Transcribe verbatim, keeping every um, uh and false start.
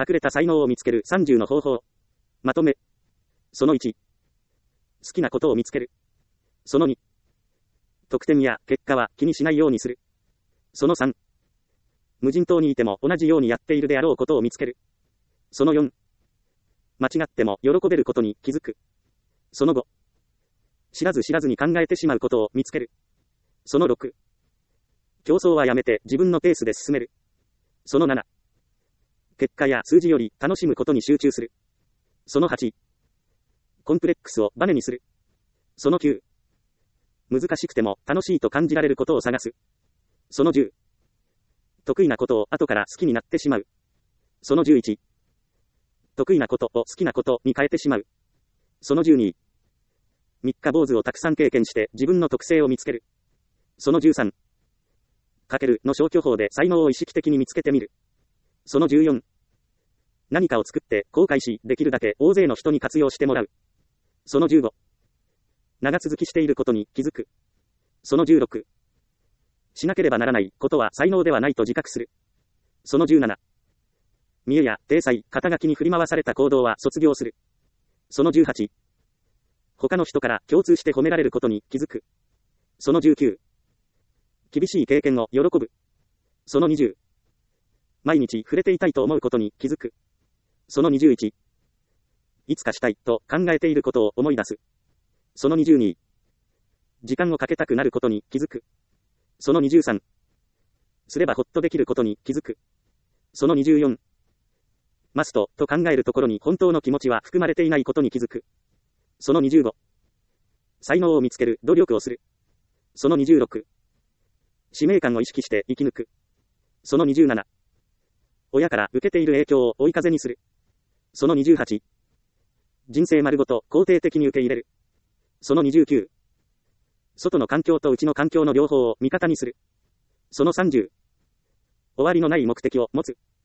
隠れた才能を見つけるさんじゅうの方法。まとめ。そのいち。好きなことを見つける。そのに。得点や結果は気にしないようにする。そのさん。無人島にいても同じようにやっているであろうことを見つける。そのよん。間違っても喜べることに気づく。そのご。知らず知らずに考えてしまうことを見つける。そのろく。競争はやめて自分のペースで進める。そのなな。結果や数字より楽しむことに集中する。そのはち。コンプレックスをバネにする。そのきゅう。難しくても楽しいと感じられることを探す。そのじゅう。得意なことを後から好きになってしまう。そのじゅういち。得意なことを好きなことに変えてしまう。そのじゅうに。三日坊主をたくさん経験して自分の特性を見つける。そのじゅうさん。かけるの消去法で才能を意識的に見つけてみる。そのじゅうよん。何かを作って公開し、できるだけ大勢の人に活用してもらう。そのじゅうご。長続きしていることに気づく。そのじゅうろく。しなければならないことは才能ではないと自覚する。そのじゅうなな。見栄や体裁、肩書きに振り回された行動は卒業する。そのじゅうはち。他の人から共通して褒められることに気づく。そのじゅうきゅう。厳しい経験を喜ぶ。そのにじゅう。毎日触れていたいと思うことに気づく。そのにじゅういち。いつかしたいと考えていることを思い出す。そのにじゅうに。時間をかけたくなることに気づく。そのにじゅうさん。すればほっとできることに気づく。そのにじゅうよん。マストと考えるところに本当の気持ちは含まれていないことに気づく。そのにじゅうご。才能を見つける努力をする。そのにじゅうろく。使命感を意識して生き抜く。そのにじゅうなな。親から受けている影響を追い風にする。そのにじゅうはち。人生丸ごと肯定的に受け入れる。そのにじゅうきゅう。外の環境と内の環境の両方を味方にする。そのさんじゅう。終わりのない目的を持つ。